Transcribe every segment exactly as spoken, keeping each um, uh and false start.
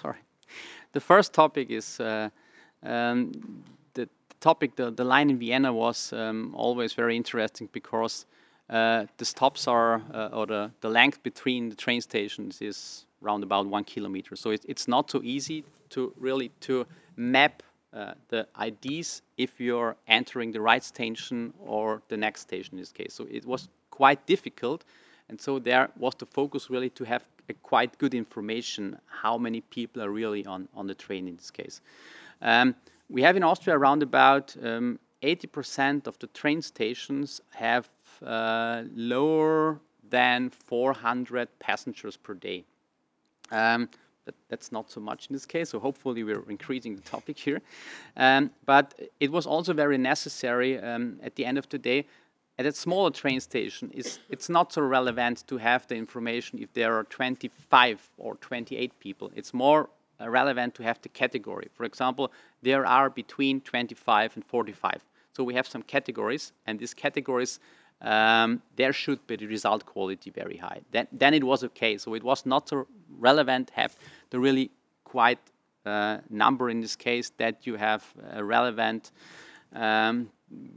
sorry. The first topic is uh, um, the topic, the, the line in Vienna was um, always very interesting because uh, the stops are, uh, or the, the length between the train stations is around about one kilometer. So it, it's not so easy to really to map uh, the I Ds if you're entering the right station or the next station in this case. So it was quite difficult. And so there was the focus really to have a quite good information how many people are really on, on the train in this case. Um, we have in Austria around about um, eighty percent of the train stations have uh, lower than four hundred passengers per day. Um, but that's not so much in this case, so hopefully we're increasing the topic here. Um, but it was also very necessary um, at the end of the day. At a smaller train station, it's, it's not so relevant to have the information if there are twenty-five or twenty-eight people. It's more uh, relevant to have the category. For example, there are between twenty-five and forty-five. So we have some categories, and these categories, um, there should be the result quality very high. Then, then it was okay. So it was not so relevant to have the really quite uh, number in this case that you have a relevant um,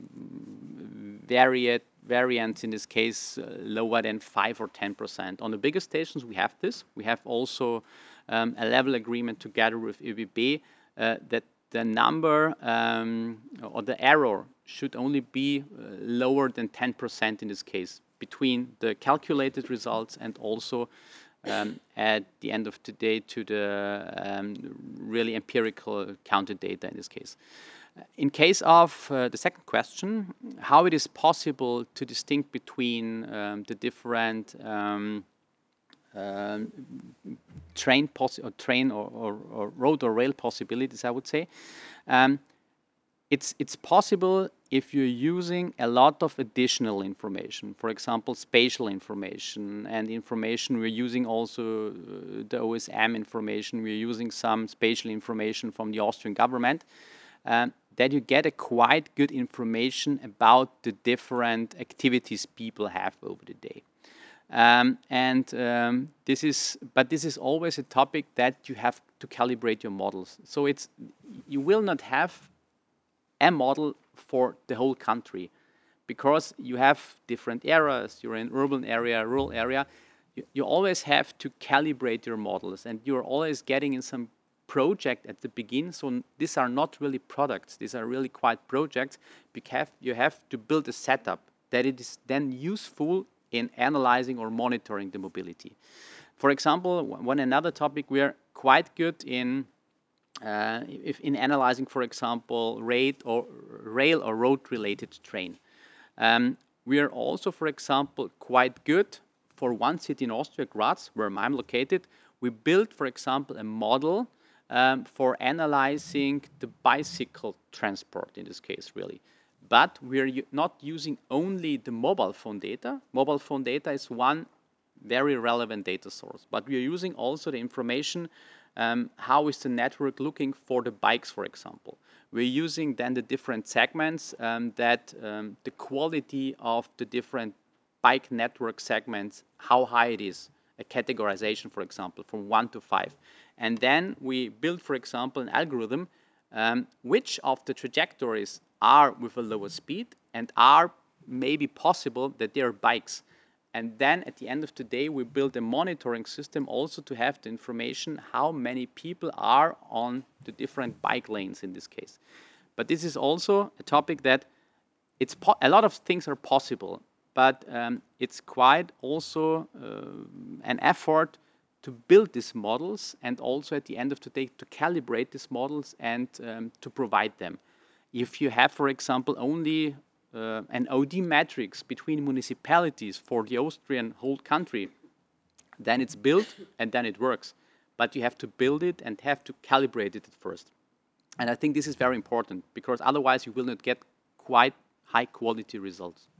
variant, variants in this case uh, lower than five or ten percent. On the bigger stations we have this. We have also um, a level agreement together with ÖBB uh, that the number um, or the error should only be uh, lower than ten percent in this case between the calculated results and also um, at the end of the day to the um, really empirical counted data in this case. In case of uh, the second question, how it is possible to distinguish between um, the different um, um, train, or, train or, or, or road or rail possibilities, I would say. Um, it's, it's possible if you're using a lot of additional information, for example, spatial information and information. We're using also uh, the O S M information. We're using some spatial information from the Austrian government. Um, that you get a quite good information about the different activities people have over the day. Um, and um, this is, but this is always a topic that you have to calibrate your models. So it's, you will not have a model for the whole country because you have different areas. You're in urban area, rural area. You, you always have to calibrate your models, and you're always getting in some project at the beginning. So these are not really products. These are really quite projects because you have to build a setup that it is then useful in analyzing or monitoring the mobility. For example, one another topic, we are quite good in uh, if in analyzing, for example, rate or rail or road related train. Um, we are also, for example, quite good for one city in Austria, Graz, where I'm located. We built, for example, a model um, for analyzing the bicycle transport in this case, really. But we're not using only the mobile phone data. Mobile phone data is one very relevant data source, but we are using also the information um, how is the network looking for the bikes, for example. We're using then the different segments um, that um, the quality of the different bike network segments, how high it is, a categorization, for example, from one to five. And then we build, for example, an algorithm um, which of the trajectories are with a lower speed and are maybe possible that they are bikes. And then at the end of the day, we build a monitoring system also to have the information how many people are on the different bike lanes in this case. But this is also a topic that it's a lot of things are possible, but um, it's quite also uh, an effort to build these models and also at the end of the day to calibrate these models and um, to provide them. If you have, for example, only uh, an O D matrix between municipalities for the Austrian whole country, then it's built and then it works. But you have to build it and have to calibrate it at first. And I think this is very important because otherwise you will not get quite high quality results.